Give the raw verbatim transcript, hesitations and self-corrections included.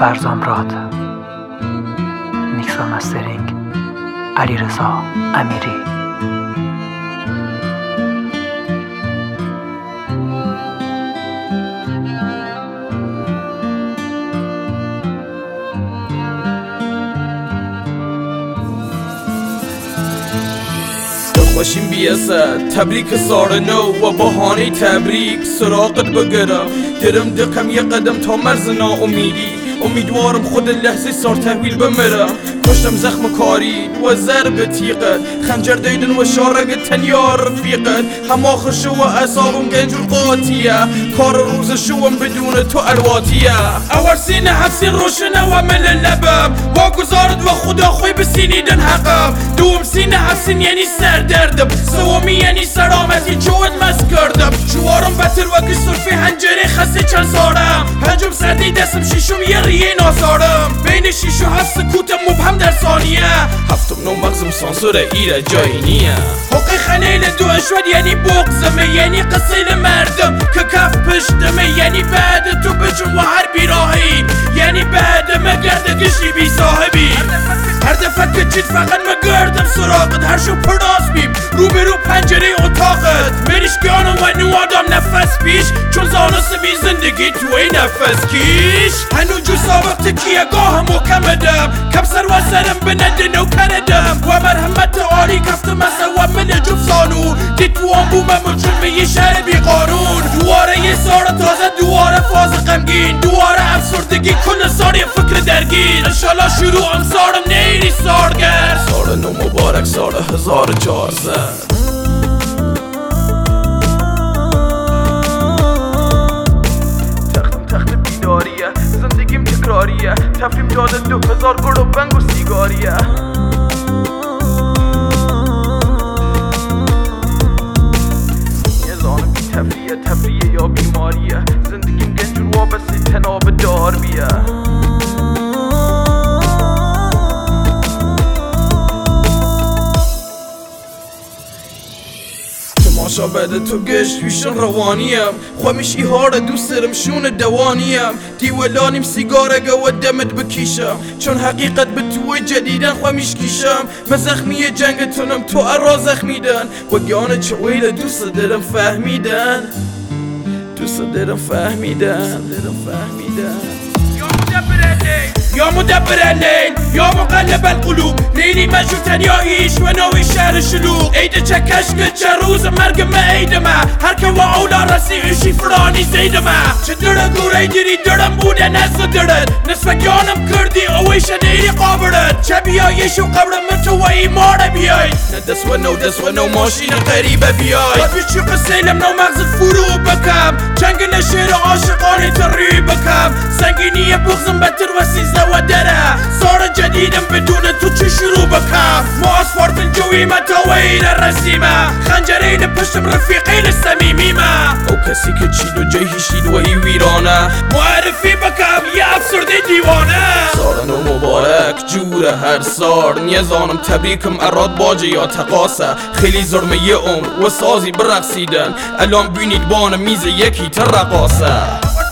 فرزام راد. میکس و مسترینگ علیرضا امیری. باشیم بیاسد تبریک سال نو و بهانه تبریک سراغت بگرم درم دقم یه قدم تا مرز ناامیدی. امیدوارم خود لحظه سار تحویل بمرم. کشتم زخم کاری و ضرب تیقت، خنجر دیدن و شارق تنیا رفیقت. هم آخر شو و اصابم گنجور قاطیه، کار روز شوم بدون تو الواتیه. اول سینه حفظی روشنه و مل لبم، واگذارد و خدا خوی بسینیدن حقم. دوم سینه حفظین یعنی سر دردم، سومی یعنی سلامتی چوت مس کردم. شوارم بطر و گسرفی هنجره خسته چند سارم، پنجم سردی دستم شیشم یه ریه نازارم. بین شیش و هفت سکوتم مبهم در ثانیه، هفتم نو مغزم سانسور ایره جایی نیه. حقی خلیل دو اشود یعنی بغزمه، یعنی قصیل مردم که کف پشتمه. یعنی بعد تو بجم و هر بیراهی، یعنی بعد مگرده گشتی بی صاحبی. هر دفعه که چید فقط مگردم سراغت، هر شو پرداز بیم رو به رو پنجره اتاقت. مریشگانم و نو آدم نفس پیش، چون زانست بی زندگی توی نفس کیش. هنو جو سابق تکیه گاه محکمدم، کم سر و سرم بنده نو کردم. و مرحمت آلی کفتم از و من جفزانو، دید تو آن بومم چون به یه شهر بی قانون. دواره یه سار تازه، دواره فاز غمگین، دواره افسردگی کل ساری فکر درگیر. انشالله شروع ام سارم نیری سارگر. سال نو مبارک سال هزار و چهارصد. زندگیم تکراریه، تفریم جاده دو هزار گرد و بنگ و سیگاریه. یه زانم بی تفریه، تفریه یا بیماریه. زندگیم گنجور وابسته تناب دار بیه. ماشا بعد تو گشت ویشن روانیم، خوامیشی هاره دوست دارم شون دوانیم. دیولانیم سیگارگه و دمت بکیشم، چون حقیقت به توی جدیدن خوامیش کیشم. من زخمی جنگتونم تو ارا زخمیدن، و گیانه چویل دوست دارم فهمیدن. دوست دارم فهمیدن دارم فهمیدن. یا مدبر الليل یا مقلب القلوب، لیلی مجوتن یا هیش و نوی شهر شلوغ. عید چه کشک چه روز مرگ ما عیدمه، هر که و اولا رسی ایشی فرانی زیدمه. چه دره گوره دیری درم بوده نزد درد، نصف گیانم کردی اویش نیری قابرد. چه بیایش و قبرم تو و ایمانه بیای، نه دست و نو دست و نو ماشین قریبه بیای. باید بیچی قسیلم نو مغزت فرو بکم، چنگل شیر عاشقانی تری بکم. سنگینی بغزم بتر و سیزده و دره، سار جدیدم بدون تو چه شروع بکم. ما اسفارت الجوی متاویل الرسیمه، خنجرین پشتم رفیقین سمیمیمه. او کسی که چید و جای هیشید و ای ویرانه، معرفی بکم یه افسرده دیوانه. سال نو مبارک جوره هر سار، نیزانم تبریکم اراد باجه یا تقاسه. خیلی ظلمه یه عمر و سازی برقصیدن، الان بینید بان میز یکی تر رقاسه.